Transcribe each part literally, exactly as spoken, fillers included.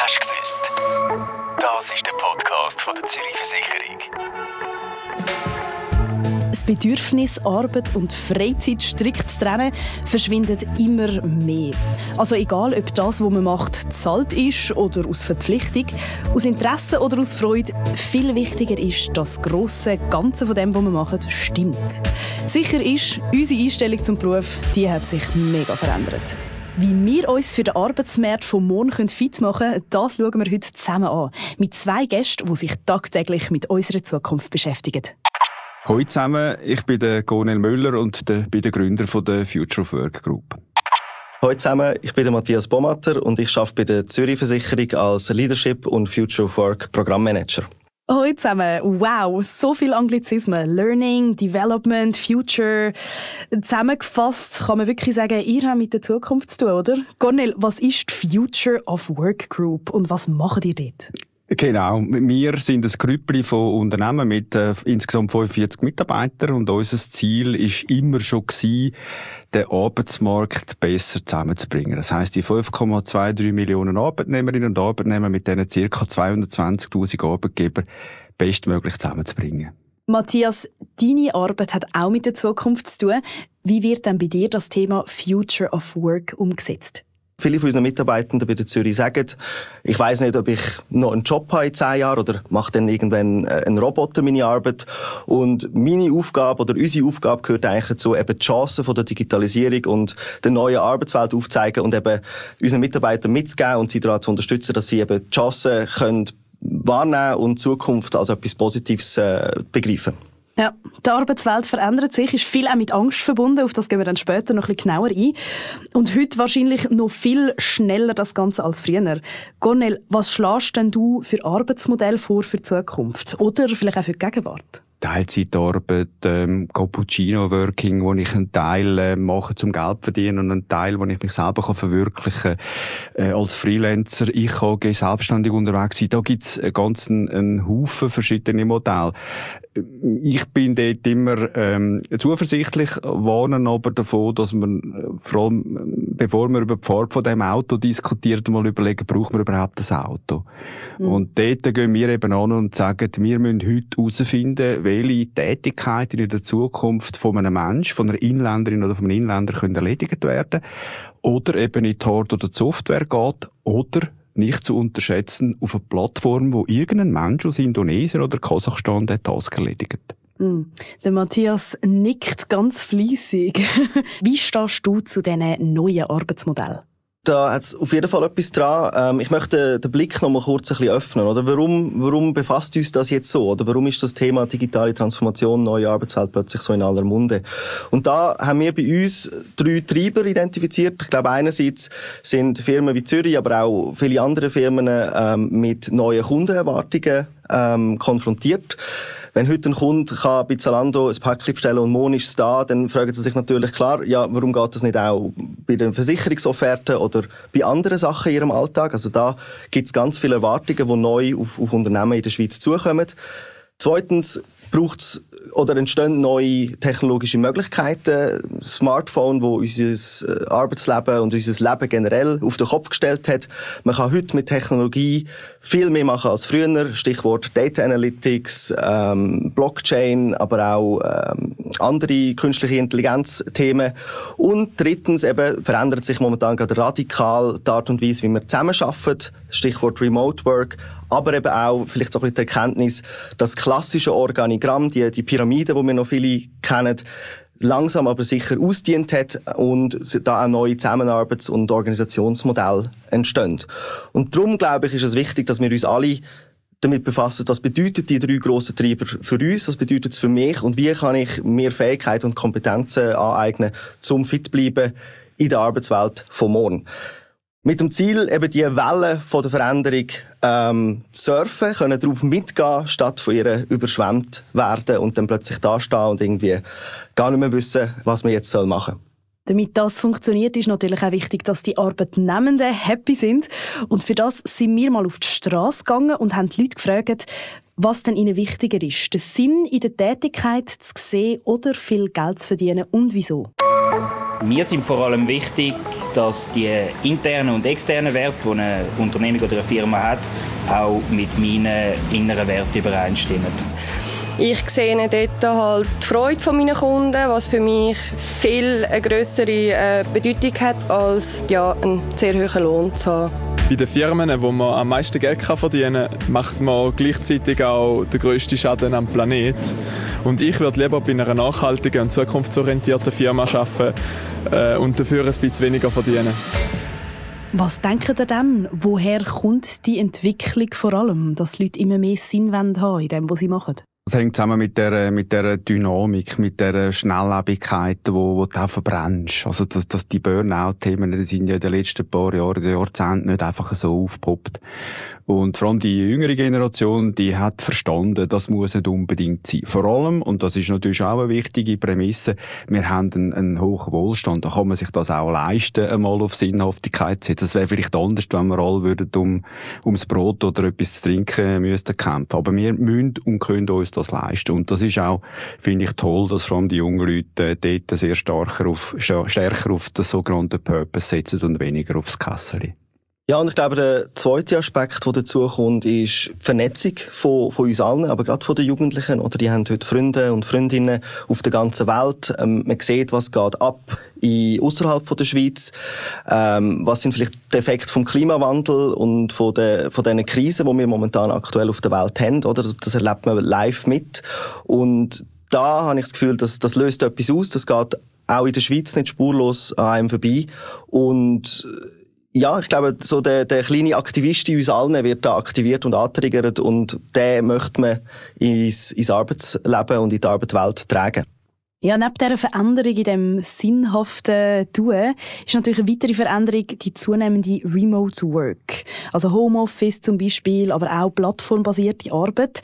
Hast du gewusst? Das ist der Podcast von der Zürich Versicherung. Das Bedürfnis, Arbeit und Freizeit strikt zu trennen, verschwindet immer mehr. Also egal, ob das, was man macht, zahlt ist oder aus Verpflichtung, aus Interesse oder aus Freude, viel wichtiger ist, dass das grosse Ganze von dem, was wir machen, stimmt. Sicher ist, unsere Einstellung zum Beruf, die hat sich mega verändert. Wie wir uns für den Arbeitsmarkt von morgen fit machen können, das schauen wir heute zusammen an. Mit zwei Gästen, die sich tagtäglich mit unserer Zukunft beschäftigen. Hallo zusammen, ich bin der Cornel Müller und der, bin der Gründer von der Future of Work Group. Hallo zusammen, ich bin der Matthias Bomatter und ich arbeite bei der Zürich Versicherung als Leadership und Future of Work Programmmanager. Hallo zusammen, wow, so viel Anglizismen. Learning, Development, Future. Zusammengefasst kann man wirklich sagen, ihr habt mit der Zukunft zu tun, oder? Cornel, was ist die Future of Work Group und was macht ihr dort? Genau, wir sind ein Grüppli von Unternehmen mit äh, insgesamt fünfundvierzig Mitarbeitern und unser Ziel war immer schon gewesen, den Arbeitsmarkt besser zusammenzubringen. Das heisst, die fünf Komma drei Millionen Arbeitnehmerinnen und Arbeitnehmer mit diesen ca. zweihundertzwanzigtausend Arbeitgebern bestmöglich zusammenzubringen. Matthias, deine Arbeit hat auch mit der Zukunft zu tun. Wie wird denn bei dir das Thema Future of Work umgesetzt? Viele von unseren Mitarbeitenden bei der Zürich sagen, ich weiss nicht, ob ich noch einen Job habe in zehn Jahren oder mache dann irgendwann ein Roboter meine Arbeit. Und meine Aufgabe oder unsere Aufgabe gehört eigentlich dazu, eben die Chancen von der Digitalisierung und der neuen Arbeitswelt aufzuzeigen und eben unseren Mitarbeitern mitzugeben und sie daran zu unterstützen, dass sie eben die Chancen können wahrnehmen und die Zukunft als etwas Positives äh, begreifen. Ja, die Arbeitswelt verändert sich, ist viel auch mit Angst verbunden, auf das gehen wir dann später noch ein bisschen genauer ein. Und heute wahrscheinlich noch viel schneller das Ganze als früher. Cornel, was schlägst denn du für Arbeitsmodelle vor für die Zukunft? Oder vielleicht auch für die Gegenwart? Teilzeitarbeit, ähm, Cappuccino-Working, wo ich einen Teil äh, mache zum Geld verdienen und einen Teil, wo ich mich selber kann verwirklichen kann. Äh, als Freelancer, ich kann selbstständig unterwegs sein. Da gibt's ganz einen, einen Haufen verschiedene Modelle. Ich bin dort immer ähm, zuversichtlich, warnen aber davon, dass man, vor allem bevor wir über die Farbe von diesem Auto diskutieren, mal überlegen, braucht man überhaupt das Auto? Mhm. Und dort gehen wir eben an und sagen, wir müssen heute herausfinden, welche Tätigkeiten in der Zukunft von einem Menschen, von einer Inländerin oder von einem Inländer können erledigt werden. Oder eben in die Hard- oder die Software geht. Oder nicht zu unterschätzen auf einer Plattform, wo irgendein Mensch aus Indonesien oder Kasachstan den Task erledigt. Mm. Der Matthias nickt ganz fleissig. Wie stehst du zu diesen neuen Arbeitsmodellen? Da hat es auf jeden Fall etwas dran. Ähm, ich möchte den Blick noch mal kurz ein bisschen öffnen. Oder? Warum, warum befasst uns das jetzt so? Oder warum ist das Thema digitale Transformation, neue Arbeitswelt plötzlich so in aller Munde? Und da haben wir bei uns drei Treiber identifiziert. Ich glaube, einerseits sind Firmen wie Zürich, aber auch viele andere Firmen ähm, mit neuen Kundenerwartungen ähm, konfrontiert. Wenn heute ein Kunde kann bei Zalando ein Päckchen bestellen und morgen ist es da, dann fragen sie sich natürlich klar, ja, warum geht das nicht auch bei den Versicherungsofferten oder bei anderen Sachen in ihrem Alltag? Also da gibt es ganz viele Erwartungen, die neu auf, auf Unternehmen in der Schweiz zukommen. Zweitens braucht es oder entstehen neue technologische Möglichkeiten. Das Smartphone, wo unser Arbeitsleben und unser Leben generell auf den Kopf gestellt hat. Man kann heute mit Technologie viel mehr machen als früher. Stichwort Data Analytics, ähm, Blockchain, aber auch ähm, andere künstliche Intelligenz-Themen. Und drittens eben verändert sich momentan gerade radikal die Art und Weise, wie wir zusammenarbeiten. Stichwort Remote Work. Aber eben auch vielleicht so ein bisschen die Erkenntnis, dass das klassische Organigramm, die, die Pyramide, die wir noch viele kennen, langsam aber sicher ausgedient hat und da auch neue Zusammenarbeits- und Organisationsmodelle entstehen. Und darum, glaube ich, ist es wichtig, dass wir uns alle damit befassen, was bedeutet die drei grossen Treiber für uns, was bedeutet es für mich und wie kann ich mehr Fähigkeiten und Kompetenzen aneignen, um fit zu bleiben in der Arbeitswelt von morgen. Mit dem Ziel, eben die Welle von der Veränderung ähm, zu surfen, können darauf mitgehen, statt von ihr überschwemmt werden und dann plötzlich da stehen und irgendwie gar nicht mehr wissen, was man jetzt machen soll. Damit das funktioniert, ist natürlich auch wichtig, dass die Arbeitnehmenden happy sind. Und für das sind wir mal auf die Straße gegangen und haben die Leute gefragt, was denn ihnen wichtiger ist, den Sinn in der Tätigkeit zu sehen oder viel Geld zu verdienen und wieso. Mir sind vor allem wichtig, dass die internen und externen Werte, die eine Unternehmung oder eine Firma hat, auch mit meinen inneren Werten übereinstimmen. Ich sehe dort halt die Freude meiner Kunden, was für mich viel eine grössere Bedeutung hat, als ja, einen sehr hohen Lohn zu haben. Bei den Firmen, wo man am meisten Geld verdienen kann, macht man gleichzeitig auch den grössten Schaden am Planeten. Und ich würde lieber bei einer nachhaltigen und zukunftsorientierten Firma arbeiten äh, und dafür ein bisschen weniger verdienen. Was denkt ihr denn? Woher kommt die Entwicklung vor allem, dass Leute immer mehr Sinn haben in dem, was sie machen? Das hängt zusammen mit der, mit der Dynamik, mit der Schnelllebigkeit, wo, wo du auch verbrennst. Also, dass, dass die Burnout-Themen, die sind ja in den letzten paar Jahren, Jahrzehnten nicht einfach so aufgepoppt. Und vor allem die jüngere Generation, die hat verstanden, das muss nicht unbedingt sein. Vor allem, und das ist natürlich auch eine wichtige Prämisse, wir haben einen, einen hohen Wohlstand. Da kann man sich das auch leisten, einmal auf Sinnhaftigkeit zu setzen. Das wäre vielleicht anders, wenn wir alle würden um, ums Brot oder etwas zu trinken müssten kämpfen. Aber wir müssen und können uns das leisten. Und das ist auch, finde ich, toll, dass vor allem die jungen Leute dort sehr stärker auf, stärker auf den sogenannten Purpose setzen und weniger aufs Kässeli. Ja, und ich glaube, der zweite Aspekt, der dazu kommt, ist die Vernetzung von, von uns allen, aber gerade von den Jugendlichen. Oder die haben heute Freunde und Freundinnen auf der ganzen Welt. Ähm, man sieht, was geht ab in außerhalb von der Schweiz. Ähm, was sind vielleicht die Effekte vom Klimawandel und von der, von diesen Krisen, die wir momentan aktuell auf der Welt haben, oder? Das erlebt man live mit. Und da habe ich das Gefühl, dass das löst etwas aus. Das geht auch in der Schweiz nicht spurlos an einem vorbei. Und ja, ich glaube, so der, der kleine Aktivist in uns allen wird da aktiviert und antriggert und den möchte man ins, ins Arbeitsleben und in die Arbeitswelt tragen. Ja, neben dieser Veränderung in dem sinnhaften Tun ist natürlich eine weitere Veränderung die zunehmende Remote Work. Also Homeoffice zum Beispiel, aber auch plattformbasierte Arbeit.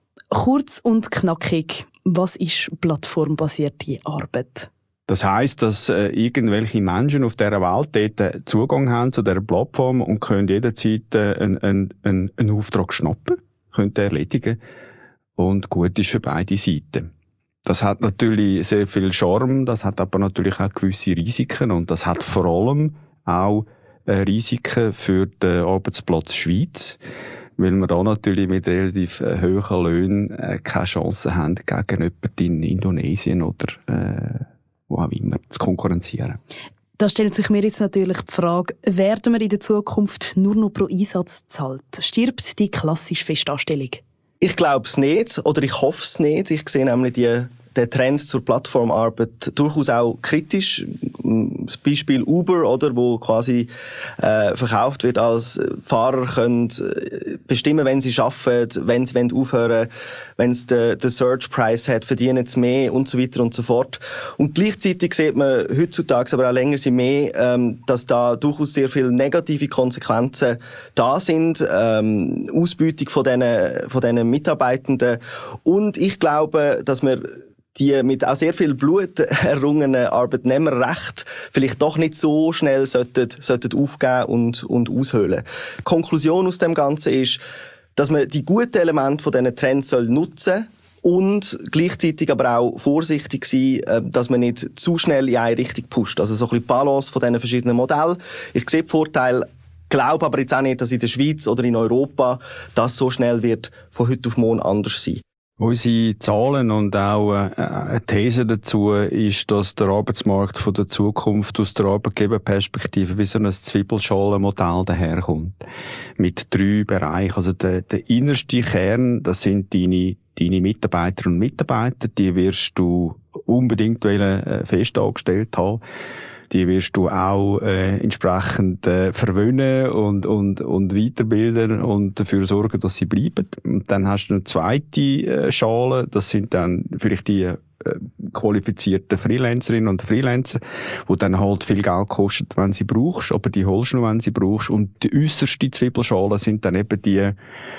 Kurz und knackig, was ist plattformbasierte Arbeit? Das heisst, dass äh, irgendwelche Menschen auf dieser Welt dort Zugang haben zu dieser Plattform und können jederzeit äh, einen, einen, einen, einen Auftrag schnappen, können erledigen und gut ist für beide Seiten. Das hat natürlich sehr viel Charme, das hat aber natürlich auch gewisse Risiken und das hat vor allem auch äh, Risiken für den Arbeitsplatz Schweiz, weil wir da natürlich mit relativ äh, hohen Löhnen äh, keine Chance haben gegen jemanden in Indonesien oder äh, wo auch immer, zu konkurrenzieren. Da stellt sich mir jetzt natürlich die Frage, werden wir in der Zukunft nur noch pro Einsatz zahlt? Stirbt die klassische Festanstellung? Ich glaube es nicht, oder ich hoffe es nicht. Ich sehe nämlich die, den Trend zur Plattformarbeit durchaus auch kritisch. Das Beispiel Uber, oder, wo quasi äh, verkauft wird als Fahrer können bestimmen, wenn sie arbeiten, wenn sie aufhören, wenn es den, den Search-Price hat, verdienen sie mehr und so weiter und so fort. Und gleichzeitig sieht man heutzutage, aber auch länger sie mehr, ähm, dass da durchaus sehr viele negative Konsequenzen da sind, ähm, Ausbeutung von diesen, von diesen Mitarbeitenden. Und ich glaube, dass wir die mit auch sehr viel Blut errungenen Arbeitnehmerrecht vielleicht doch nicht so schnell sollten, sollten aufgeben und, und aushöhlen. Die Konklusion aus dem Ganzen ist, dass man die guten Elemente von diesen Trends soll nutzen und gleichzeitig aber auch vorsichtig sein, dass man nicht zu schnell in eine Richtung pusht. Also so ein bisschen Balance von diesen verschiedenen Modellen. Ich sehe die Vorteile, glaube aber jetzt auch nicht, dass in der Schweiz oder in Europa das so schnell wird von heute auf morgen anders sein. Unsere Zahlen und auch eine These dazu ist, dass der Arbeitsmarkt von der Zukunft aus der Arbeitgeberperspektive wie so ein Zwiebelschalenmodell daherkommt. Mit drei Bereichen. Also der, der innerste Kern, das sind deine, deine Mitarbeiterinnen und Mitarbeiter. Die wirst du unbedingt wollen, fest angestellt haben. Die wirst du auch äh, entsprechend äh, verwöhnen und, und, und weiterbilden und dafür sorgen, dass sie bleiben. Und dann hast du eine zweite äh, Schale, das sind dann vielleicht die äh, qualifizierten Freelancerinnen und Freelancer, die dann halt viel Geld kosten, wenn sie brauchst, aber die holst du nur, wenn sie brauchst. Und die äusserste Zwiebelschale sind dann eben die,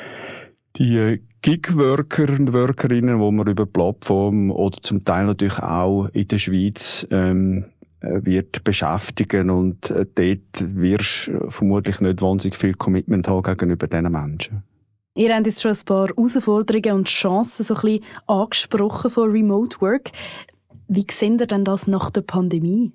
die Gig-Worker und Workerinnen, die man über Plattformen oder zum Teil natürlich auch in der Schweiz ähm, wird beschäftigen und dort wirst du vermutlich nicht wahnsinnig viel Commitment haben gegenüber diesen Menschen. Ihr habt jetzt schon ein paar Herausforderungen und Chancen so ein bisschen angesprochen von Remote Work. Wie seht ihr denn das nach der Pandemie?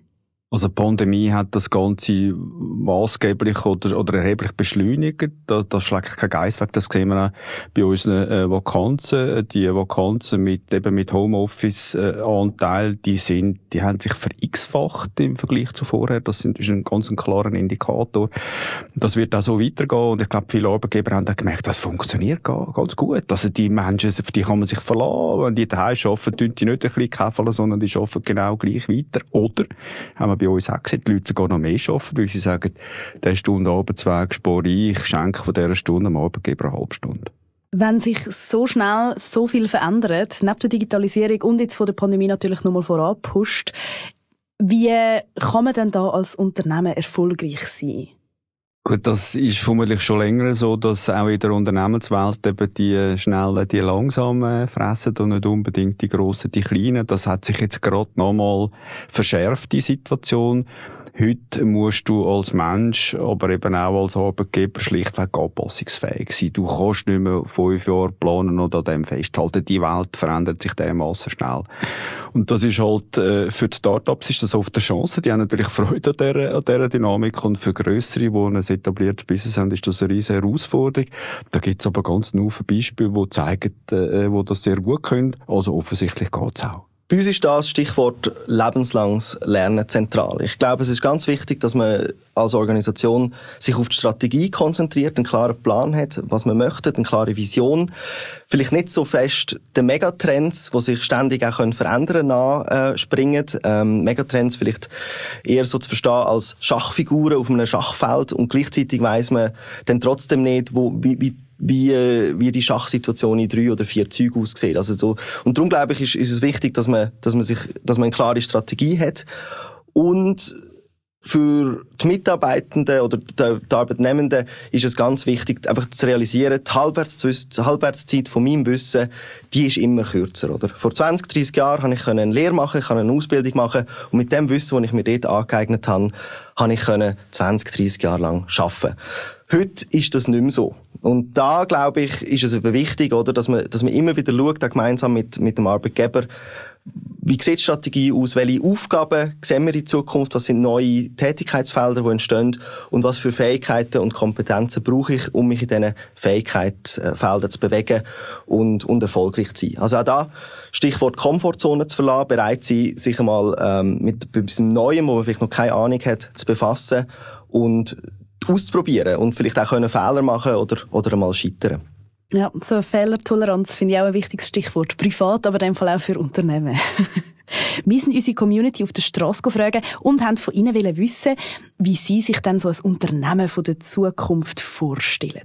Also die Pandemie hat das Ganze maßgeblich oder, oder erheblich beschleunigt. Da, das schlägt kein Geiss weg. Das sehen wir auch bei unseren äh, Vakanzen. Die Vakanzen mit, eben mit Homeoffice-Anteil, äh, die sind, die haben sich ver-x-facht im Vergleich zu vorher. Das sind, ist ein ganz ein klarer Indikator. Das wird auch so weitergehen. Und ich glaube, viele Arbeitgeber haben auch gemerkt, das funktioniert ganz gut. Also die Menschen, auf die kann man sich verlassen. Wenn die daheim arbeiten, tun die nicht ein bisschen käfeln, sondern die arbeiten genau gleich weiter. Oder haben wir bei uns auch gesehen, die Leute sogar noch mehr arbeiten, weil sie sagen, diese Stunde Arbeitsweg spare ich, schenke von dieser Stunde am Arbeitgeber eine halbe Stunde. Wenn sich so schnell so viel verändert, neben der Digitalisierung und jetzt von der Pandemie natürlich nochmal voranpusht, wie kann man denn da als Unternehmen erfolgreich sein? Gut, das ist vermutlich schon länger so, dass auch in der Unternehmenswelt eben die Schnellen, die Langsamen fressen und nicht unbedingt die Grossen, die Kleinen. Das hat sich jetzt gerade nochmal verschärft, die Situation. Heute musst du als Mensch, aber eben auch als Arbeitgeber schlichtweg anpassungsfähig sein. Du kannst nicht mehr fünf Jahre planen und an dem festhalten. Die Welt verändert sich dermassen schnell. Und das ist halt, äh, für die Startups ist das oft eine Chance. Die haben natürlich Freude an dieser, an dieser Dynamik. Und für Grössere, die ein etabliertes Business haben, ist das eine riesige Herausforderung. Da gibt es aber ganz viele Beispiele, die zeigen, äh, wo das sehr gut können. Also offensichtlich geht es auch. Bei uns ist das Stichwort lebenslanges Lernen zentral. Ich glaube, es ist ganz wichtig, dass man als Organisation sich auf die Strategie konzentriert, einen klaren Plan hat, was man möchte, eine klare Vision. Vielleicht nicht so fest den Megatrends, die sich ständig auch verändern können, anspringen. Ähm, Megatrends vielleicht eher so zu verstehen als Schachfiguren auf einem Schachfeld und gleichzeitig weiss man dann trotzdem nicht, wo, wie, wie wie, wie die Schachsituation in drei oder vier Zügen aussieht. Also so, und darum glaube ich, ist, ist es wichtig, dass man, dass man sich, dass man eine klare Strategie hat. Und für die Mitarbeitenden oder die, die Arbeitnehmenden ist es ganz wichtig, einfach zu realisieren, die Halbwertszeit, die Halbwertszeit von meinem Wissen, die ist immer kürzer, oder? Vor zwanzig, dreissig Jahren habe ich eine Lehre machen, ich konnte eine Ausbildung machen und mit dem Wissen, das ich mir dort angeeignet habe, habe ich zwanzig, dreissig Jahre lang arbeiten. Heute ist das nicht mehr so. Und da, glaube ich, ist es eben wichtig, oder, dass man, dass man immer wieder schaut, da gemeinsam mit, mit dem Arbeitgeber, wie sieht die Strategie aus, welche Aufgaben sehen wir in Zukunft, was sind neue Tätigkeitsfelder, die entstehen und was für Fähigkeiten und Kompetenzen brauche ich, um mich in diesen Fähigkeitsfeldern zu bewegen und, und erfolgreich zu sein. Also auch da, Stichwort Komfortzone zu verlassen, bereit sein, sich einmal ähm, mit etwas Neuem, wo man vielleicht noch keine Ahnung hat, zu befassen und auszuprobieren und vielleicht auch können Fehler machen oder, oder einmal scheitern. Ja, so Fehlertoleranz finde ich auch ein wichtiges Stichwort. Privat, aber in dem Fall auch für Unternehmen. Wir sind unsere Community auf der Strasse gefragt und haben von ihnen wissen, wie sie sich dann so ein Unternehmen von der Zukunft vorstellen.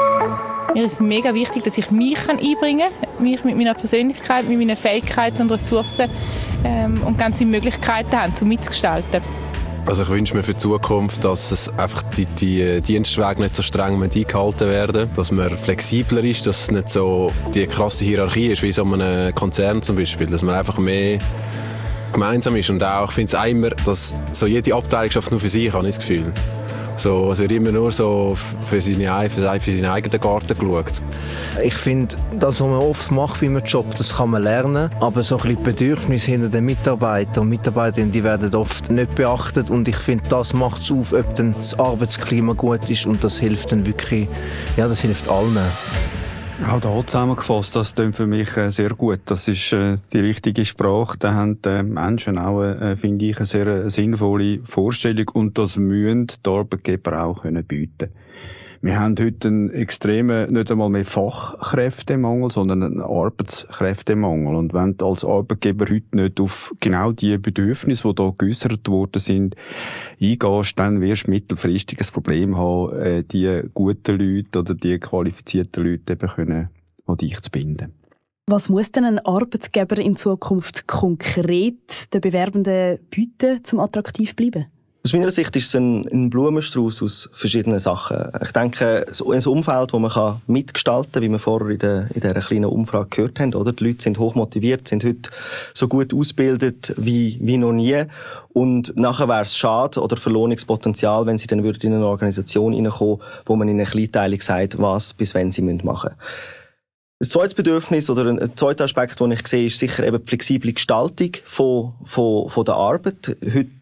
Mir ist es mega wichtig, dass ich mich einbringen kann, mich mit meiner Persönlichkeit, mit meinen Fähigkeiten und Ressourcen ähm, und ganz viele Möglichkeiten haben, um mitzugestalten. Also ich wünsche mir für die Zukunft, dass es einfach die, die Dienstwege nicht so streng eingehalten werden, dass man flexibler ist, dass es nicht so die krasse Hierarchie ist wie so einem Konzern zum Beispiel, dass man einfach mehr gemeinsam ist und auch, ich finde es auch immer, dass so jede Abteilung schafft nur für sich, habe ich das Gefühl. So, es wird immer nur so für, seine, für, für seinen eigenen Garten geschaut. Ich finde, das, was man oft macht bei einem Job, das kann man lernen. Aber so ein bisschen die Bedürfnisse hinter den Mitarbeitern und Mitarbeiterinnen, die werden oft nicht beachtet. Und ich finde, das macht es auf, ob dann das Arbeitsklima gut ist. Und das hilft dann wirklich, ja, das hilft allen. Auch da zusammengefasst, das klingt für mich äh, sehr gut. Das ist äh, die richtige Sprache. Da haben die Menschen auch, äh, finde ich, eine sehr äh, sinnvolle Vorstellung und das müssen die Arbeitgeber auch können bieten. Wir haben heute einen extremen, nicht einmal mehr Fachkräftemangel, sondern einen Arbeitskräftemangel. Und wenn du als Arbeitgeber heute nicht auf genau die Bedürfnisse, die hier geäussert worden sind, eingehst, dann wirst du mittelfristig ein Problem haben, die guten Leute oder die qualifizierten Leute eben können an dich zu binden. Was muss denn ein Arbeitgeber in Zukunft konkret den Bewerbenden bieten, um attraktiv zu bleiben? Aus meiner Sicht ist es ein, ein Blumenstrauß aus verschiedenen Sachen. Ich denke, so ein Umfeld, das man mitgestalten kann, wie wir vorher in, der, in dieser kleinen Umfrage gehört haben, oder? Die Leute sind hochmotiviert, sind heute so gut ausgebildet wie, wie noch nie. Und nachher wäre es schade oder Verlohnungspotenzial, wenn sie dann in eine Organisation hineinkommen, wo man ihnen kleinteilig sagt, was bis wann sie machen müssen. Ein zweites Bedürfnis oder ein zweiter Aspekt, den ich sehe, ist sicher eben die flexible Gestaltung von, von, von der Arbeit. Heute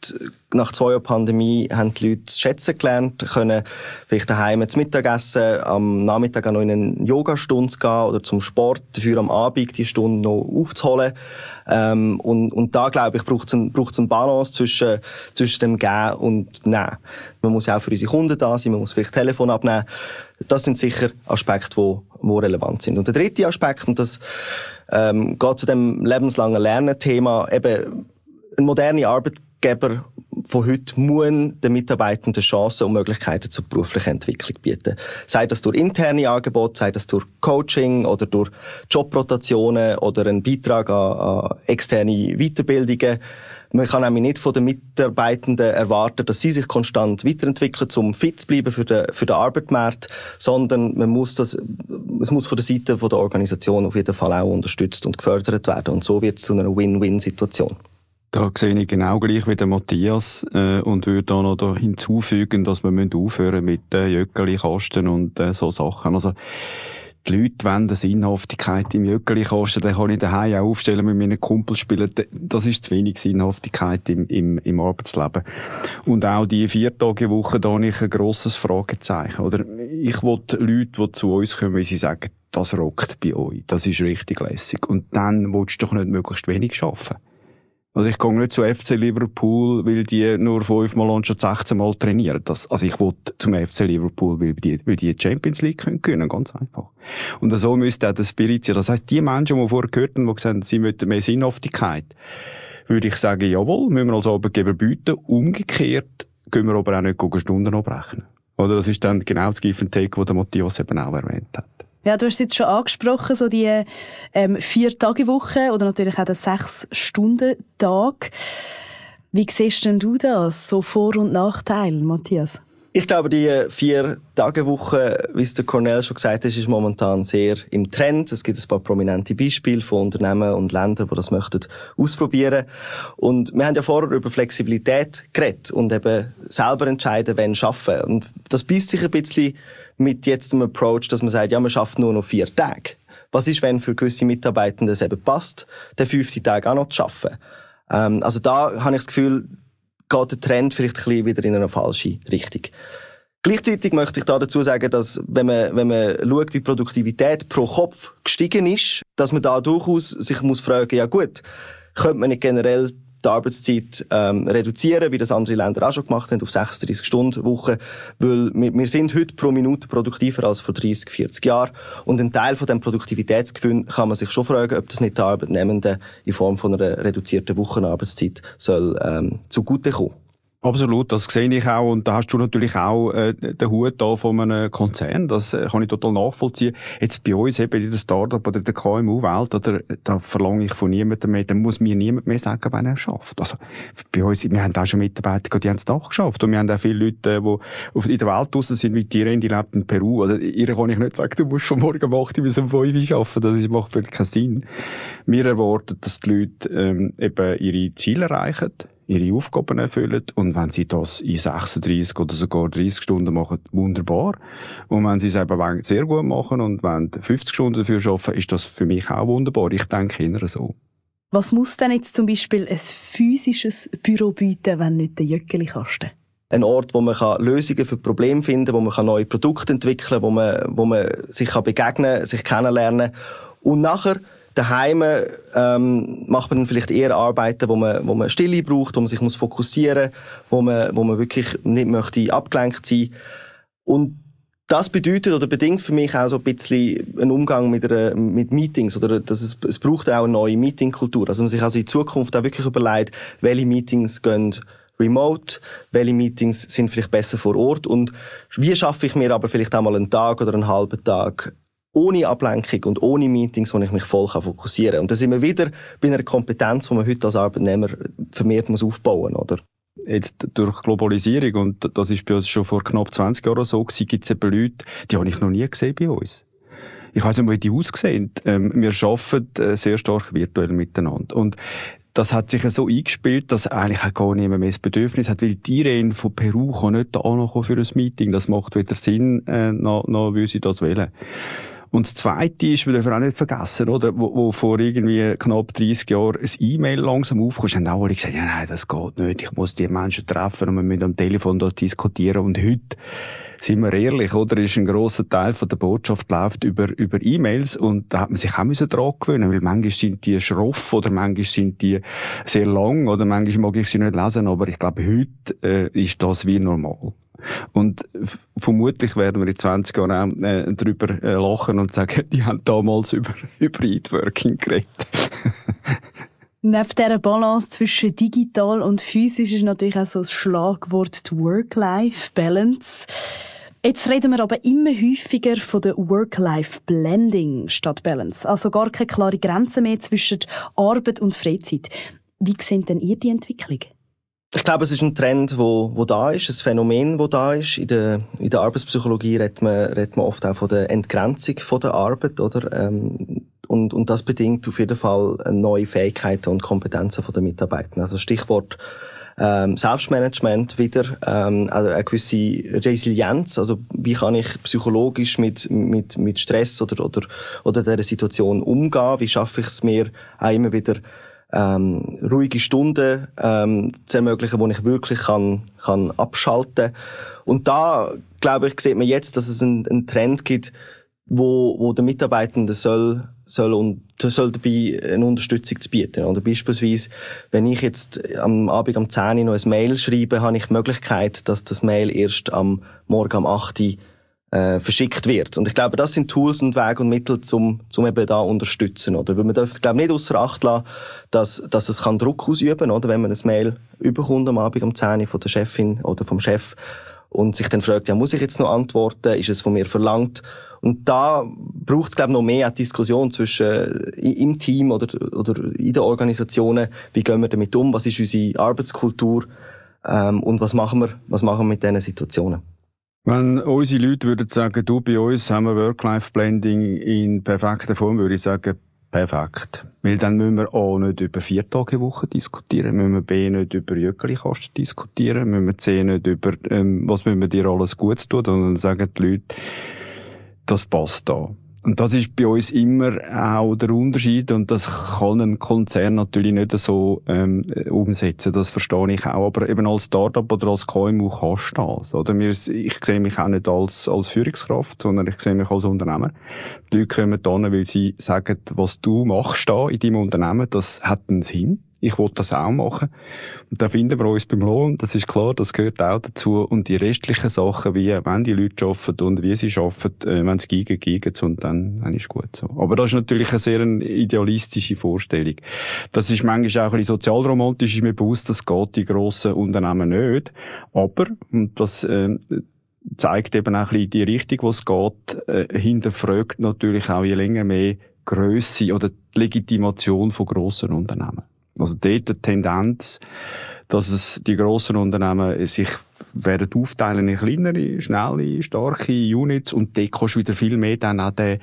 nach zwei Jahren Pandemie haben die Leute zu schätzen gelernt, können vielleicht daheim zum Mittagessen, am Nachmittag auch noch in eine Yogastunde gehen oder zum Sport, dafür am Abend die Stunde noch aufzuholen. Ähm, und, und da, glaube ich, braucht es ein, braucht's eine Balance zwischen, zwischen dem Geben und Nehmen. Man muss ja auch für unsere Kunden da sein, man muss vielleicht Telefon abnehmen. Das sind sicher Aspekte, die, die relevant sind. Und der dritte Aspekt, und das ähm, geht zu dem lebenslangen Lernen-Thema, eben ein moderner Arbeitgeber von heute muss den Mitarbeitenden Chancen und Möglichkeiten zur beruflichen Entwicklung bieten. Sei das durch interne Angebote, sei das durch Coaching oder durch Jobrotationen oder einen Beitrag an, an externe Weiterbildungen. Man kann nämlich nicht von den Mitarbeitenden erwarten, dass sie sich konstant weiterentwickeln, um fit zu bleiben für den, für den Arbeitsmarkt, sondern man muss das, es muss von der Seite von der Organisation auf jeden Fall auch unterstützt und gefördert werden. Und so wird es zu einer Win-Win-Situation. Da sehe ich genau gleich wie der Matthias äh, und würde da noch da hinzufügen, dass wir müssen aufhören mit äh, Jöckeli-Kasten und äh, so Sachen. Also die Leute wollen eine Sinnhaftigkeit im Jöckeli-Kasten, den kann ich daheim auch aufstellen, mit meinen Kumpels spielen. Das ist zu wenig Sinnhaftigkeit im, im, im Arbeitsleben. Und auch die Vier-Tage-Woche, da habe ich ein grosses Fragezeichen. Oder ich will Leute, die zu uns kommen, weil sie sagen, das rockt bei euch, das ist richtig lässig. Und dann willst du doch nicht möglichst wenig arbeiten. Also ich gehe nicht zu F C Liverpool, weil die nur fünfmal und schon sechzehn Mal trainieren. Das, also ich will zum F C Liverpool, weil die, weil die Champions League können gewinnen, ganz einfach. Und so müsste auch der Spirit sein. Das heisst, die Menschen, die vorher gehört haben, die gesagt haben, sie möchten mehr Sinnhaftigkeit, würde ich sagen, jawohl, müssen wir als Arbeitgeber bieten. Umgekehrt gehen wir aber auch nicht Stunden abrechnen. Oder das ist dann genau das Give and Take, das der Matthias eben auch erwähnt hat. Ja, du hast es jetzt schon angesprochen, so die ähm, Vier-Tage-Woche oder natürlich auch den Sechs-Stunden-Tag. Wie siehst denn du das, so Vor- und Nachteile, Matthias? Ich glaube, die Vier-Tage-Woche, wie es der Cornell schon gesagt hat, ist momentan sehr im Trend. Es gibt ein paar prominente Beispiele von Unternehmen und Ländern, die das möchten ausprobieren. Und wir haben ja vorher über Flexibilität geredet und eben selber entscheiden, wann arbeiten. Und das beißt sich ein bisschen mit jetzt dem Approach, dass man sagt, ja, man schafft nur noch vier Tage. Was ist, wenn für gewisse Mitarbeitende es eben passt, den fünften Tag auch noch zu arbeiten? Ähm, also da habe ich das Gefühl, geht der Trend vielleicht ein bisschen wieder in eine falsche Richtung. Gleichzeitig möchte ich da dazu sagen, dass wenn man, wenn man schaut, wie Produktivität pro Kopf gestiegen ist, dass man da durchaus sich muss fragen, ja gut, könnte man nicht generell die Arbeitszeit ähm, reduzieren, wie das andere Länder auch schon gemacht haben, auf sechsunddreissig Stunden Woche, weil wir, wir sind heute pro Minute produktiver als vor dreißig, vierzig Jahren und ein Teil von dem Produktivitätsgewinn kann man sich schon fragen, ob das nicht den Arbeitnehmenden in Form von einer reduzierten Wochenarbeitszeit soll ähm, zugutekommen. Absolut, das sehe ich auch. Und da hast du natürlich auch äh, den Hut da von einem Konzern. Das äh, kann ich total nachvollziehen. Jetzt bei uns eben in der Start-up oder der K M U-Welt, oder, da verlange ich von niemandem mehr, da muss mir niemand mehr sagen, wenn er schafft. Also, bei uns, wir haben auch schon Mitarbeiter, die haben das Dach geschafft. Und wir haben auch viele Leute, die in der Welt draussen sind, wie die Irene, die lebt in Peru. Oder ihr kann ich nicht sagen, du musst von morgen um acht bis um fünf Uhr arbeiten. Das ist, macht völlig keinen Sinn. Wir erwarten, dass die Leute ähm, eben ihre Ziele erreichen, ihre Aufgaben erfüllen. Und wenn sie das in sechsunddreissig oder sogar dreißig Stunden machen, wunderbar. Und wenn sie es eben sehr gut machen und wenn fünfzig Stunden dafür arbeiten, ist das für mich auch wunderbar. Ich denke eher so. Was muss denn jetzt zum Beispiel ein physisches Büro bieten, wenn nicht der Jöckeli-Kasten? Ein Ort, wo man Lösungen für Probleme finden kann, wo man neue Produkte entwickeln kann, wo man, wo man sich begegnen kann, sich kennenlernen kann. Und nachher daheim ähm, macht man dann vielleicht eher Arbeiten, wo man, wo man Stille braucht, wo man sich muss fokussieren, wo man, wo man wirklich nicht möchte abgelenkt sein. Und das bedeutet oder bedingt für mich auch so ein bisschen einen Umgang mit, einer, mit Meetings oder dass es, es braucht auch eine neue Meetingkultur. Also man sich also in Zukunft auch wirklich überlegt, welche Meetings gehen remote, welche Meetings sind vielleicht besser vor Ort und wie schaffe ich mir aber vielleicht auch mal einen Tag oder einen halben Tag ohne Ablenkung und ohne Meetings, wo ich mich voll fokussieren kann. Und da sind wir wieder bei einer Kompetenz, die man heute als Arbeitnehmer vermehrt muss aufbauen muss, oder? Jetzt durch Globalisierung, und das ist bei uns schon vor knapp zwanzig Jahren so gewesen, gibt es eben Leute, die habe ich noch nie gesehen bei uns. Ich weiss nicht, wie die aussehen. Ähm, wir arbeiten äh, sehr stark virtuell miteinander. Und das hat sich so eingespielt, dass eigentlich auch gar niemand mehr das Bedürfnis hat, weil die Irene von Peru kann nicht da ankommen für ein Meeting. Das macht weder Sinn, äh, noch, noch will sie das wählen. Und das Zweite ist, wir dürfen auch nicht vergessen, oder, wo, wo vor irgendwie knapp dreissig Jahren ein E-Mail langsam aufkommt, haben auch alle gesagt, ja, nein, das geht nicht, ich muss die Menschen treffen und wir müssen am Telefon das diskutieren. Und heute, sind wir ehrlich, oder, ist ein grosser Teil von der Botschaft läuft über, über E-Mails und da hat man sich auch müssen dran gewöhnen, weil manchmal sind die schroff oder manchmal sind die sehr lang oder manchmal mag ich sie nicht lesen, aber ich glaube, heute äh, ist das wie normal. Und f- vermutlich werden wir in zwanzig Jahren auch äh, darüber äh, lachen und sagen, die haben damals über Hybrid-Working geredet. Neben dieser Balance zwischen digital und physisch ist natürlich auch so das Schlagwort die Work-Life-Balance. Jetzt reden wir aber immer häufiger von der Work-Life-Blending statt Balance. Also gar keine klare Grenze mehr zwischen Arbeit und Freizeit. Wie seht denn ihr die Entwicklung? Ich glaube, es ist ein Trend, wo, wo da ist, ein Phänomen, wo da ist. In der, in der Arbeitspsychologie redet man, redet man oft auch von der Entgrenzung von der Arbeit, oder? Ähm, und, und das bedingt auf jeden Fall neue Fähigkeiten und Kompetenzen von den Mitarbeitern. Also Stichwort ähm, Selbstmanagement wieder, ähm, also eine gewisse Resilienz. Also wie kann ich psychologisch mit, mit, mit Stress oder, oder, oder dieser Situation umgehen? Wie schaffe ich es mir auch immer wieder, Ähm, ruhige Stunden ähm, zu ermöglichen, wo ich wirklich kann, kann abschalten. Und da, glaube ich, sieht man jetzt, dass es einen, einen Trend gibt, wo, wo der Mitarbeitende soll, soll, und, soll dabei eine Unterstützung zu bieten. Oder beispielsweise, wenn ich jetzt am Abend um zehn Uhr noch ein Mail schreibe, habe ich die Möglichkeit, dass das Mail erst am Morgen um acht Uhr Äh, verschickt wird. Und ich glaube, das sind Tools und Wege und Mittel, zum, zum eben da unterstützen, oder? Weil man darf, glaube nicht außer Acht lassen, dass, dass es kann Druck ausüben, oder? Wenn man ein Mail überkommt am Abend um zehn Uhr von der Chefin oder vom Chef und sich dann fragt, ja, muss ich jetzt noch antworten? Ist es von mir verlangt? Und da braucht es, glaube ich, noch mehr Diskussion zwischen, äh, im Team oder, oder in den Organisationen. Wie gehen wir damit um? Was ist unsere Arbeitskultur? Ähm, und was machen wir, was machen wir mit diesen Situationen? Wenn unsere Leute würden sagen, du, bei uns haben wir Work-Life-Blending in perfekter Form, würde ich sagen, perfekt. Weil dann müssen wir A nicht über vier Tage in Woche diskutieren, müssen wir B nicht über Jöckeli-Kosten diskutieren, müssen wir C nicht über, ähm, was müssen wir dir alles Gutes tun, sondern sagen die Leute, das passt da. Und das ist bei uns immer auch der Unterschied und das kann ein Konzern natürlich nicht so ähm, umsetzen, das verstehe ich auch, aber eben als Startup oder als K M U kannst du das, oder? Ich sehe mich auch nicht als, als Führungskraft, sondern ich sehe mich als Unternehmer. Die Leute kommen dann, weil sie sagen, was du machst da in deinem Unternehmen, das hat einen Sinn. Ich will das auch machen. Und da finden wir uns beim Lohn. Das ist klar, das gehört auch dazu. Und die restlichen Sachen, wie, wenn die Leute arbeiten und wie sie arbeiten, äh, wenn sie geigen, geigen sie und dann, dann ist gut so. Aber das ist natürlich eine sehr idealistische Vorstellung. Das ist manchmal auch ein bisschen sozialromantisch, ist mir bewusst, das geht in grossen Unternehmen nicht. Aber, und das, äh, zeigt eben auch ein bisschen die Richtung, wo es geht, äh, hinterfragt natürlich auch je länger mehr Grösse oder die Legitimation von grossen Unternehmen. Also dort die Tendenz, dass es die grossen Unternehmen sich werden aufteilen in kleinere, schnelle, starke Units und dort kannst du wieder viel mehr dann auch den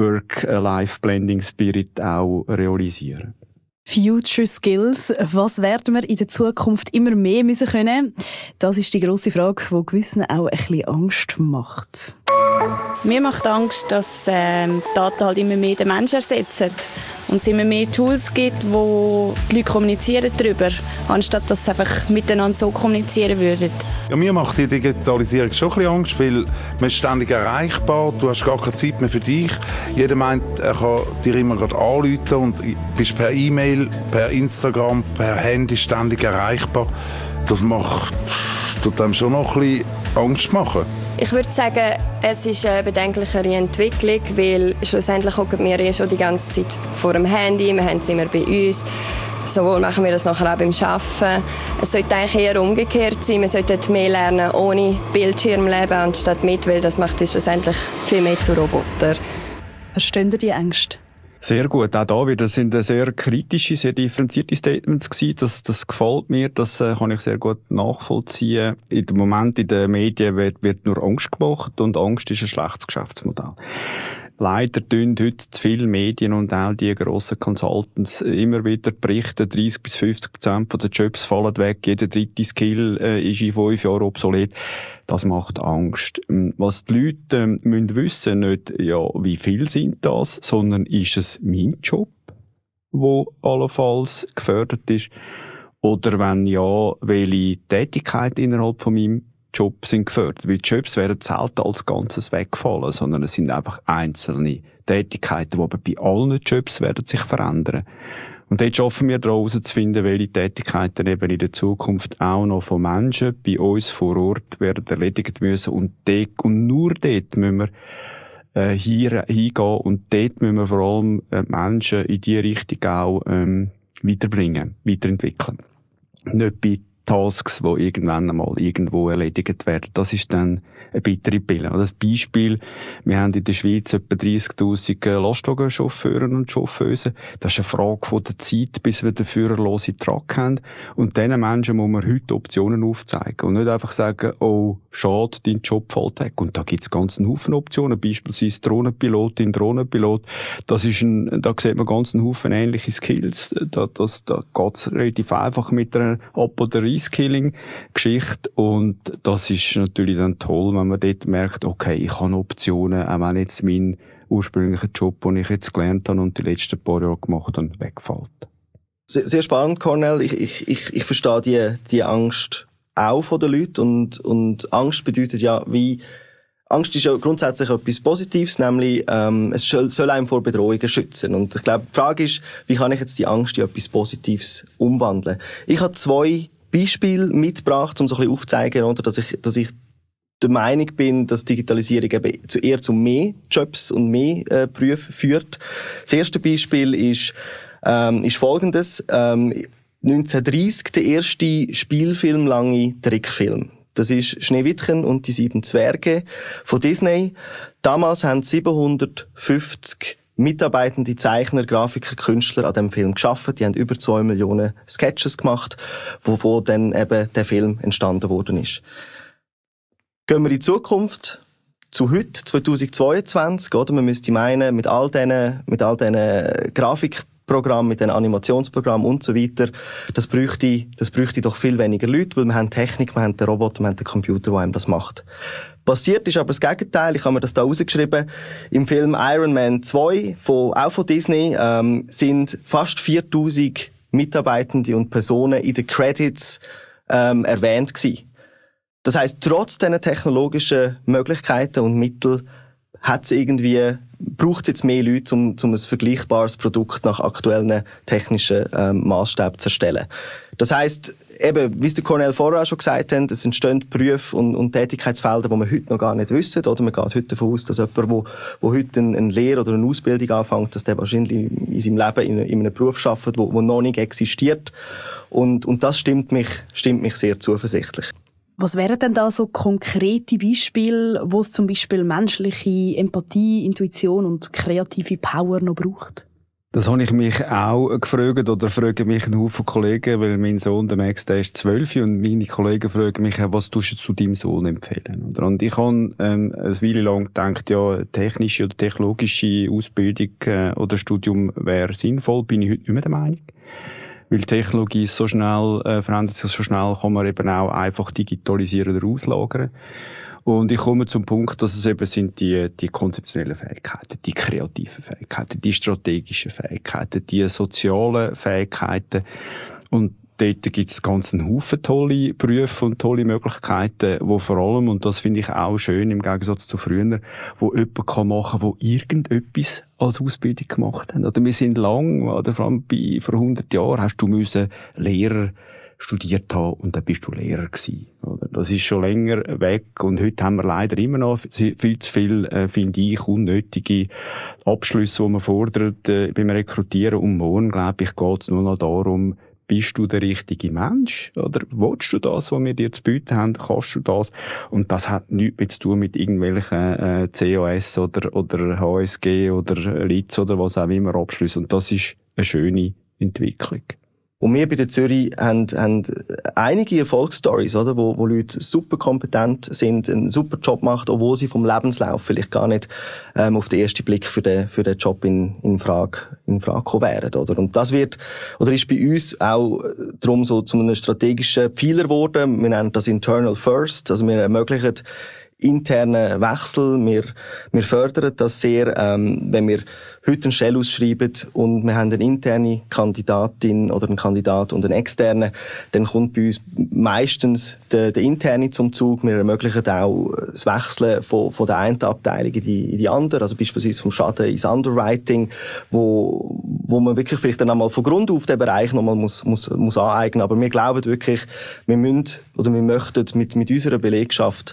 Work-Life-Blending-Spirit auch realisieren. Future Skills. Was werden wir in der Zukunft immer mehr müssen können? Das ist die grosse Frage, die gewissen auch ein bisschen Angst macht. Mir macht Angst, dass ähm, Daten halt immer mehr den Menschen ersetzen und es immer mehr Tools gibt, wo die Leute kommunizieren darüber, anstatt dass sie einfach miteinander so kommunizieren würden. Ja, mir macht die Digitalisierung schon ein bisschen Angst, weil man ist ständig erreichbar, du hast gar keine Zeit mehr für dich. Jeder meint, er kann dir immer gerade anrufen und bist per E-Mail, per Instagram, per Handy ständig erreichbar. Das macht, tut einem schon noch ein bisschen Angst machen. Ich würde sagen, es ist eine bedenklichere Entwicklung, weil schlussendlich hocken wir ja schon die ganze Zeit vor dem Handy, wir haben es immer bei uns. So machen wir das nachher auch beim Arbeiten. Es sollte eigentlich eher umgekehrt sein. Wir sollten mehr lernen ohne Bildschirm leben, anstatt mit, weil das macht uns schlussendlich viel mehr zu Robotern. Verstehen Sie die Ängste? Sehr gut, auch da wieder sind sehr kritische, sehr differenzierte Statements gewesen. Das, das gefällt mir, das äh, kann ich sehr gut nachvollziehen. In dem Moment in den Medien wird, wird nur Angst gemacht und Angst ist ein schlechtes Geschäftsmodell. leider tun heute zu viele Medien und auch die grossen Consultants immer wieder berichten, dreißig bis fünfzig Prozent der Jobs fallen weg, jeder dritte Skill äh, ist in fünf Jahren obsolet. Das macht Angst. Was die Leute ähm, müssen wissen, nicht, ja, wie viel sind das, sondern ist es mein Job, der allenfalls gefördert ist? Oder wenn ja, welche Tätigkeiten innerhalb von meinem Job sind gefördert? Weil die Jobs werden selten als Ganzes wegfallen, sondern es sind einfach einzelne Tätigkeiten, die aber bei allen Jobs werden sich verändern. Und dort schaffen wir daran herauszufinden, welche Tätigkeiten eben in der Zukunft auch noch von Menschen bei uns vor Ort werden erledigt müssen. Und, dort, und nur dort müssen wir äh, hier hingehen und dort müssen wir vor allem äh, Menschen in diese Richtung auch ähm, weiterbringen, weiterentwickeln. Nicht bei Tasks, die irgendwann einmal irgendwo erledigt werden. Das ist dann eine bittere Pille. Das Beispiel, wir haben in der Schweiz etwa dreissigtausend Lastwagenchauffeure und Chauffeusen. Das ist eine Frage von der Zeit, bis wir den führerlosen Truck haben. Und diesen Menschen muss man heute Optionen aufzeigen. Und nicht einfach sagen, oh, schade, dein Job fällt weg. Und da gibt es ganz einen Haufen Optionen. Beispielsweise Drohnenpilotin, Drohnenpilot. Das ist ein, da sieht man ganz einen Haufen ähnliche Skills. Da, das, da geht es relativ einfach mit einer Ab- oder Reskilling-Geschichte. Und das ist natürlich dann toll, wenn man dort merkt, okay, ich habe Optionen, auch wenn jetzt mein ursprünglicher Job, den ich jetzt gelernt habe und die letzten paar Jahre gemacht habe, wegfällt. Sehr, sehr spannend, Cornel. Ich, ich, ich, ich verstehe die, die Angst auch von den Leuten. Und, und Angst bedeutet ja, wie, Angst ist ja grundsätzlich etwas Positives, nämlich, ähm, es soll, soll einem vor Bedrohungen schützen. Und ich glaube, die Frage ist, wie kann ich jetzt die Angst in etwas Positives umwandeln? Ich habe zwei Beispiele mitgebracht, um so ein bisschen aufzuzeigen, oder, dass ich, dass ich der Meinung bin, dass Digitalisierung eben zu eher zu mehr Jobs und mehr äh, Berufen führt. Das erste Beispiel ist, ähm, ist folgendes. Ähm, neunzehnhundertdreissig der erste spielfilmlange Trickfilm. Das ist Schneewittchen und die sieben Zwerge von Disney. Damals haben siebenhundertfünfzig mitarbeitende Zeichner, Grafiker, Künstler an dem Film gearbeitet. Die haben über zwei Millionen Sketches gemacht, wovon dann eben der Film entstanden worden ist. Gehen wir in die Zukunft, zu heute, zweitausendzweiundzwanzig, oder? Man müsste meinen, mit all diesen, mit all diesen Grafikprogrammen, mit den Animationsprogrammen und so weiter, das bräuchte, das bräuchte doch viel weniger Leute, weil wir haben Technik, wir haben den Roboter, wir haben den Computer, der einem das macht. Passiert ist aber das Gegenteil. Ich habe mir das da rausgeschrieben. Im Film Iron Man zwei, von, auch von Disney, ähm, sind fast viertausend Mitarbeitende und Personen in den Credits ähm, erwähnt gewesen. Das heisst, trotz diesen technologischen Möglichkeiten und Mitteln hat es irgendwie, braucht es jetzt mehr Leute, um, um ein vergleichbares Produkt nach aktuellen technischen ähm, Maßstäben zu erstellen. Das heisst, eben, wie es der Cornel vorher auch schon gesagt hat, es entstehen Berufe und, und Tätigkeitsfelder, die wir heute noch gar nicht wissen. Oder man geht heute davon aus, dass jemand, der heute eine, eine Lehre oder eine Ausbildung anfängt, dass der wahrscheinlich in seinem Leben in, in einem Beruf arbeitet, der noch nicht existiert. Und, und das stimmt mich, stimmt mich sehr zuversichtlich. Was wären denn da so konkrete Beispiele, wo es zum Beispiel menschliche Empathie, Intuition und kreative Power noch braucht? Das habe ich mich auch gefragt oder fragen mich ein Haufen Kollegen, weil mein Sohn, der Max, der ist zwölf und meine Kollegen fragen mich, was tust du zu deinem Sohn empfehlen? Und ich habe ähm, eine Weile lang gedacht, ja, technische oder technologische Ausbildung äh, oder Studium wäre sinnvoll, bin ich heute nicht mehr der Meinung. Weil Technologie ist so schnell, äh, verändert sich so schnell, kann man eben auch einfach digitalisieren oder auslagern. Und ich komme zum Punkt, dass es eben sind die, die konzeptionellen Fähigkeiten, die kreativen Fähigkeiten, die strategischen Fähigkeiten, die sozialen Fähigkeiten. Und dort gibt es ganz einen Haufen tolle Berufe und tolle Möglichkeiten, wo vor allem, und das finde ich auch schön im Gegensatz zu früher, wo jemand kann machen kann, der irgendetwas als Ausbildung gemacht hat. Oder wir sind lang, oder vor allem bei, vor hundert Jahren hast du müssen Lehrer studiert haben und dann bist du Lehrer gewesen. Oder? Das ist schon länger weg und heute haben wir leider immer noch viel zu viel, äh, finde ich, unnötige Abschlüsse, die man fordert äh, beim Rekrutieren. Und morgen, glaube ich, geht es nur noch darum, bist du der richtige Mensch? Oder willst du das, was wir dir zu bieten haben? Kannst du das? Und das hat nichts mehr zu tun mit irgendwelchen äh, C A S oder, oder H S G oder L I Z oder was auch immer Abschlüsse. Und das ist eine schöne Entwicklung. Und wir bei der Zürich haben, haben einige Erfolgsstories, oder, wo, wo Leute super kompetent sind, einen super Job machen, obwohl sie vom Lebenslauf vielleicht gar nicht ähm, auf den ersten Blick für den, für den Job in, in Frage, in Frage kommen wären, oder? Und das wird, oder ist bei uns auch darum so zu einem strategischen Pfeiler geworden. Wir nennen das Internal First, also wir ermöglichen internen Wechsel. Wir, wir fördern das sehr, ähm, wenn wir heute eine Stelle ausschreiben und wir haben eine interne Kandidatin oder einen Kandidat und einen externen, dann kommt bei uns meistens der, der interne zum Zug. Wir ermöglichen auch das Wechseln von, von der einen Abteilung in die, in die andere, also beispielsweise vom Schaden ins Underwriting, wo, wo man wirklich vielleicht dann einmal von Grund auf den Bereich nochmal muss, muss, muss aneignen. Aber wir glauben wirklich, wir müssen oder wir möchten mit, mit unserer Belegschaft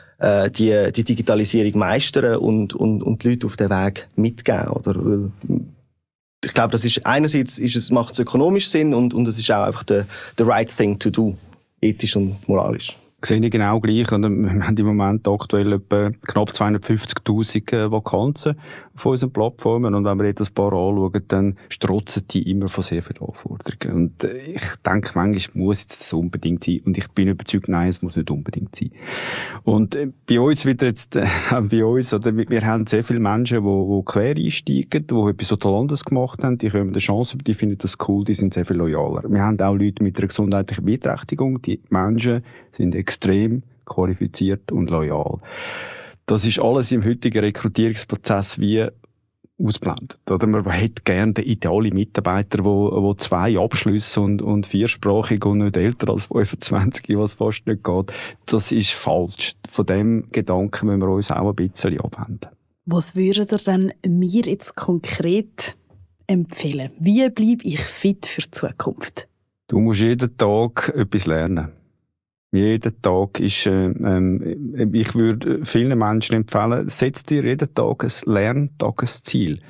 die, die Digitalisierung meistern und, und, und die Leute auf den Weg mitgeben, oder? Weil ich glaube, das ist, einerseits ist es, macht es ökonomisch Sinn und, und es ist auch einfach der, the right thing to do. Ethisch und moralisch. Sehe ich genau gleich. Und wir haben im Moment aktuell etwa knapp zweihundertfünfzigtausend Vakanzen auf unseren Plattformen. Und wenn wir jetzt ein paar anschauen, dann strotzen die immer von sehr vielen Anforderungen. Und ich denke, manchmal muss jetzt das unbedingt sein. Und ich bin überzeugt, nein, es muss nicht unbedingt sein. Und bei uns wieder jetzt, äh, bei uns, oder wir haben sehr viele Menschen, die, die quer einsteigen, die etwas total anderes gemacht haben, die kommen eine Chance über, die finden das cool, die sind sehr viel loyaler. Wir haben auch Leute mit einer gesundheitlichen Beeinträchtigung, die Menschen sind extrem qualifiziert und loyal. Das ist alles im heutigen Rekrutierungsprozess wie ausblendet. Oder man hätte gerne den idealen Mitarbeiter, wo, wo zwei Abschlüsse und, und viersprachig und nicht älter als fünfundzwanzig, was fast nicht geht. Das ist falsch. Von dem Gedanken müssen wir uns auch ein bisschen abwenden. Was würdet ihr denn mir jetzt konkret empfehlen? Wie bleibe ich fit für die Zukunft? Du musst jeden Tag etwas lernen. Jeden Tag ist, äh, ähm, ich würde vielen Menschen empfehlen, setz dir jeden Tag ein Lerntagesziel.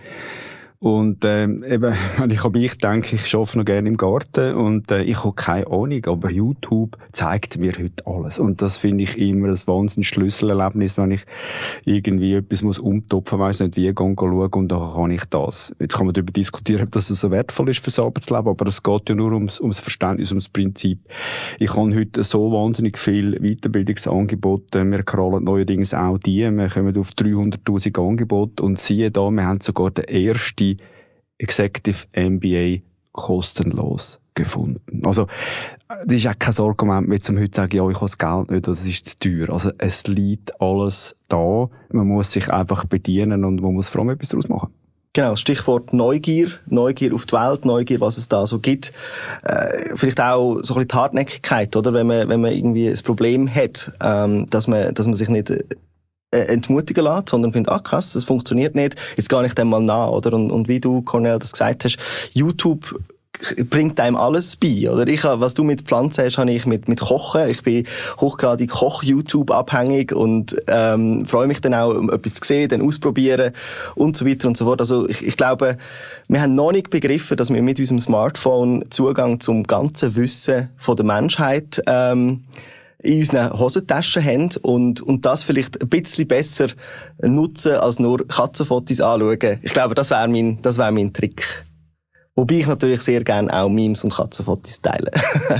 Und ähm, eben, wenn ich an mich denke, ich arbeite noch gerne im Garten und äh, ich habe keine Ahnung, aber YouTube zeigt mir heute alles. Und das finde ich immer ein wahnsinniges Schlüsselerlebnis, wenn ich irgendwie etwas muss umtopfen, weiss nicht wie, gehen schauen und dann kann ich das. Jetzt kann man darüber diskutieren, ob das so wertvoll ist fürs Arbeitsleben, aber es geht ja nur ums, ums Verständnis, ums Prinzip. Ich habe heute so wahnsinnig viel Weiterbildungsangebote, wir krallen neuerdings auch die, wir kommen auf dreihunderttausend Angebote und siehe da, wir haben sogar den ersten Executive M B A kostenlos gefunden. Also, das ist auch kein Argument mehr, um heute zu sagen, ja, ich habe das Geld nicht, das ist zu teuer. Also, es liegt alles da. Man muss sich einfach bedienen und man muss vor allem etwas daraus machen. Genau, das Stichwort Neugier, Neugier auf die Welt, Neugier, was es da so gibt. Äh, vielleicht auch so ein bisschen die Hartnäckigkeit, oder? Wenn man, wenn man irgendwie ein Problem hat, ähm, dass man, dass man sich nicht entmutigen lässt, sondern findet, ah krass, das funktioniert nicht, jetzt gehe ich dem mal nach, oder? Und, und wie du, Cornel, das gesagt hast, YouTube bringt einem alles bei, oder? Ich, was du mit Pflanzen hast, habe ich mit, mit Kochen. Ich bin hochgradig Koch-YouTube abhängig und, ähm, freue mich dann auch, um etwas zu sehen, dann ausprobieren und so weiter und so fort. Also, ich, ich glaube, wir haben noch nicht begriffen, dass wir mit unserem Smartphone Zugang zum ganzen Wissen von der Menschheit, ähm, in unseren Hosentaschen haben und, und das vielleicht ein bisschen besser nutzen, als nur Katzenfotos anschauen. Ich glaube, das wäre mein, das wäre mein Trick. Wobei ich natürlich sehr gerne auch Memes und Katzenfotos teile.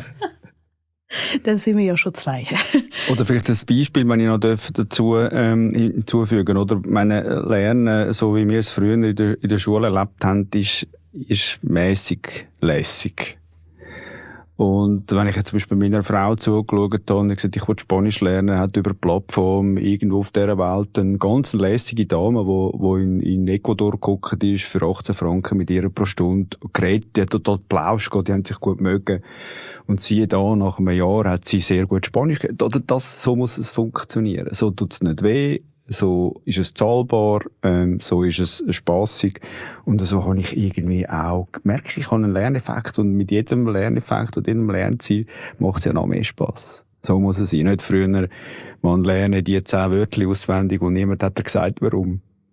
Dann sind wir ja schon zwei. Oder vielleicht ein Beispiel, wenn ich noch dazu ähm, hinzufügen oder meine Lernen, so wie wir es früher in der, in der Schule erlebt haben, ist, ist mäßig lässig. Und wenn ich jetzt zum Beispiel meiner Frau zugeschaut habe und gesagt, ich will Spanisch lernen, hat über die Plattform irgendwo auf dieser Welt eine ganz lässige Dame, die, die in, in Ecuador geguckt ist, für achtzehn Franken mit ihr pro Stunde geredet, die hat total geplauscht, die haben sich gut mögen. Und siehe da, nach einem Jahr hat sie sehr gut Spanisch geredet. Oder das, so muss es funktionieren. So tut es nicht weh. So ist es zahlbar, ähm, so ist es spassig und so habe ich irgendwie auch gemerkt, ich habe einen Lerneffekt und mit jedem Lerneffekt und jedem Lernziel macht es ja noch mehr Spass. So muss es sein. Nicht früher, man lerne die zehn Wörter auswendig und niemand hat dir gesagt, warum.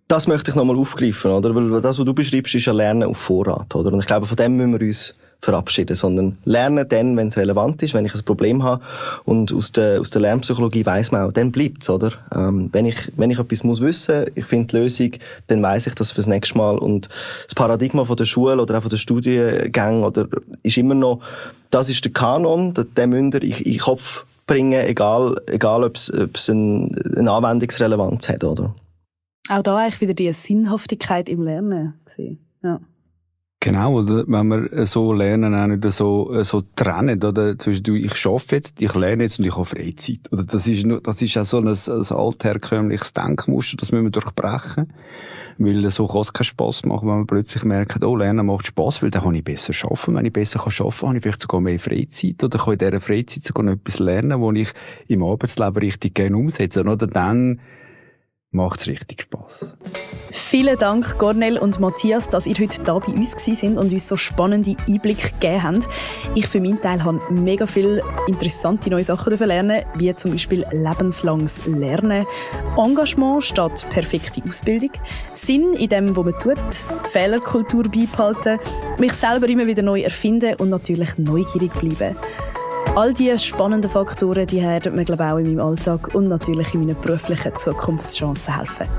Das möchte ich nochmal aufgreifen, oder? Weil das, was du beschreibst, ist ja Lernen auf Vorrat, oder? Und ich glaube, von dem müssen wir uns verabschieden, sondern lernen dann, wenn es relevant ist, wenn ich ein Problem habe. Und aus der, aus der Lernpsychologie weiss man auch, dann bleibt's, oder? Ähm, wenn ich, wenn ich etwas muss wissen, ich finde die Lösung, dann weiss ich das fürs nächste Mal. Und das Paradigma von der Schule oder auch von der Studiengänge, oder, ist immer noch, das ist der Kanon, den müsst ihr in den Kopf bringen, egal, egal ob es, ob es ein, eine Anwendungsrelevanz hat, oder? Auch da eigentlich wieder die Sinnhaftigkeit im Lernen gesehen. Ja. Genau, oder? Wenn wir so lernen, auch nicht so, so trennen, oder? Zwischen, du, ich arbeite jetzt, ich lerne jetzt und ich habe Freizeit. Oder das ist nur, das ist auch so ein, ein altherkömmliches Denkmuster, das müssen wir durchbrechen. Weil so kann es keinen Spass machen, wenn man plötzlich merkt, oh, Lernen macht Spass, weil dann kann ich besser arbeiten. Wenn ich besser arbeiten kann, habe ich vielleicht sogar mehr Freizeit, oder kann in dieser Freizeit sogar noch etwas lernen, das ich im Arbeitsleben richtig gerne umsetze. Oder dann macht es richtig Spass. Vielen Dank, Cornel und Matthias, dass ihr heute hier bei uns gewesen seid und uns so spannende Einblicke gegeben habt. Ich für meinen Teil habe mega viele interessante neue Sachen lernen, wie zum Beispiel lebenslanges Lernen, Engagement statt perfekte Ausbildung, Sinn in dem, was man tut, Fehlerkultur beibehalten, mich selber immer wieder neu erfinden und natürlich neugierig bleiben. All diese spannenden Faktoren, die werden mir, glaube ich, auch in meinem Alltag und natürlich in meinen beruflichen Zukunftschancen helfen.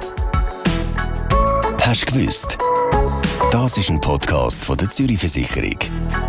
Hast du gewusst? Das ist ein Podcast von der Zürich Versicherung.